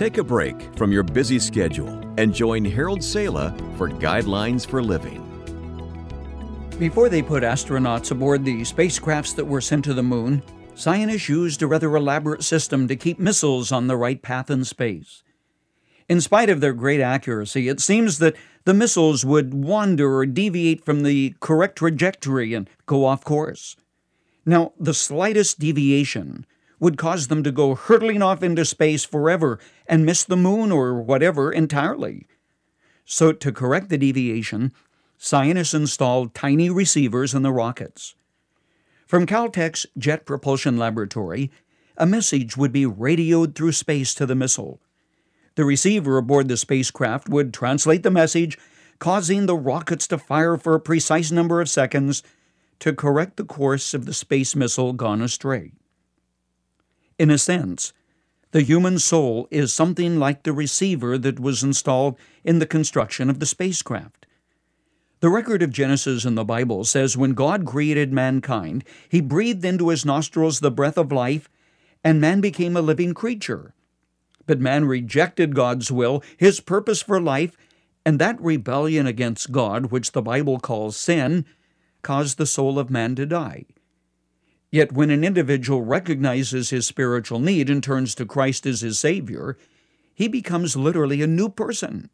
Take a break from your busy schedule and join Harold Sala for Guidelines for Living. Before they put astronauts aboard the spacecrafts that were sent to the moon, scientists used a rather elaborate system to keep missiles on the right path in space. In spite of their great accuracy, it seems that the missiles would wander or deviate from the correct trajectory and go off course. Now, the slightest deviation would cause them to go hurtling off into space forever and miss the moon or whatever entirely. So to correct the deviation, scientists installed tiny receivers in the rockets. From Caltech's Jet Propulsion Laboratory, a message would be radioed through space to the missile. The receiver aboard the spacecraft would translate the message, causing the rockets to fire for a precise number of seconds to correct the course of the space missile gone astray. In a sense, the human soul is something like the receiver that was installed in the construction of the spacecraft. The record of Genesis in the Bible says when God created mankind, He breathed into his nostrils the breath of life, and man became a living creature. But man rejected God's will, His purpose for life, and that rebellion against God, which the Bible calls sin, caused the soul of man to die. Yet when an individual recognizes his spiritual need and turns to Christ as his Savior, he becomes literally a new person.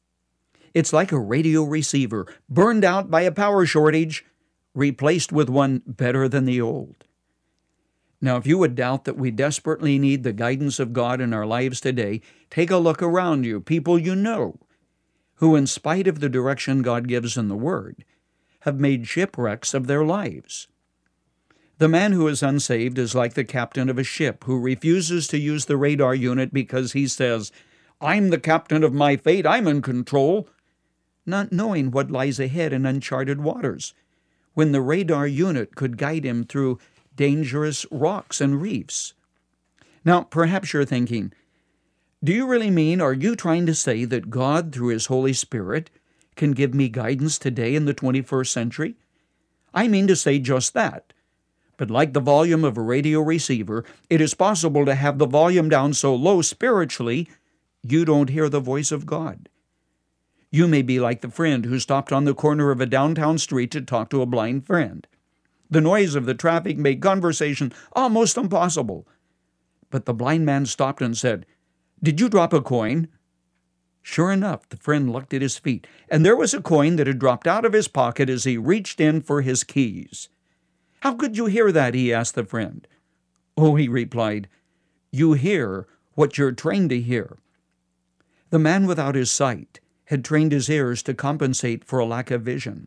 It's like a radio receiver burned out by a power shortage, replaced with one better than the old. Now, if you would doubt that we desperately need the guidance of God in our lives today, take a look around you, people you know, who, in spite of the direction God gives in the Word, have made shipwrecks of their lives. The man who is unsaved is like the captain of a ship who refuses to use the radar unit because he says, "I'm the captain of my fate, I'm in control," not knowing what lies ahead in uncharted waters, when the radar unit could guide him through dangerous rocks and reefs. Now, perhaps you're thinking, do you really mean, are you trying to say that God, through His Holy Spirit, can give me guidance today in the 21st century? I mean to say just that. But like the volume of a radio receiver, it is possible to have the volume down so low spiritually, you don't hear the voice of God. You may be like the friend who stopped on the corner of a downtown street to talk to a blind friend. The noise of the traffic made conversation almost impossible. But the blind man stopped and said, "Did you drop a coin?" Sure enough, the friend looked at his feet, and there was a coin that had dropped out of his pocket as he reached in for his keys. "How could you hear that?" he asked the friend. "Oh," he replied, "you hear what you're trained to hear." The man without his sight had trained his ears to compensate for a lack of vision.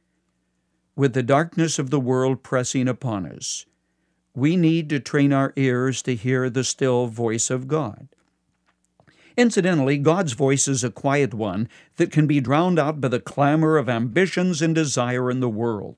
With the darkness of the world pressing upon us, we need to train our ears to hear the still voice of God. Incidentally, God's voice is a quiet one that can be drowned out by the clamor of ambitions and desire in the world.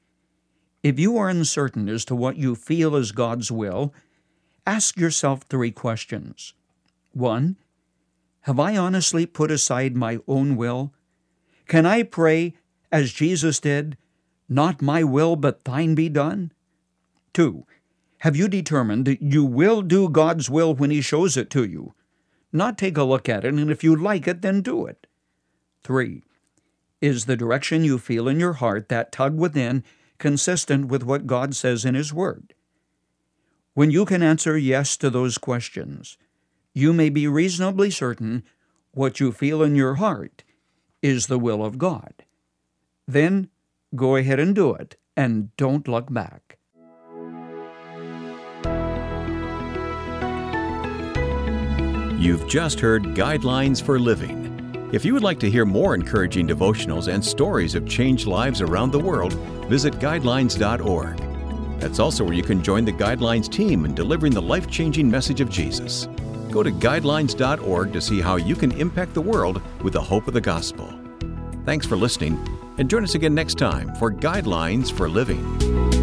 If you are uncertain as to what you feel is God's will, ask yourself 3 questions. 1. Have I honestly put aside my own will? Can I pray, as Jesus did, "Not my will, but thine be done"? 2. Have you determined that you will do God's will when He shows it to you? Not take a look at it, and if you like it, then do it. 3. Is the direction you feel in your heart, that tug within, consistent with what God says in His Word? When you can answer yes to those questions, you may be reasonably certain what you feel in your heart is the will of God. Then go ahead and do it, and don't look back. You've just heard Guidelines for Living. If you would like to hear more encouraging devotionals and stories of changed lives around the world, visit guidelines.org. That's also where you can join the Guidelines team in delivering the life-changing message of Jesus. Go to guidelines.org to see how you can impact the world with the hope of the gospel. Thanks for listening, and join us again next time for Guidelines for Living.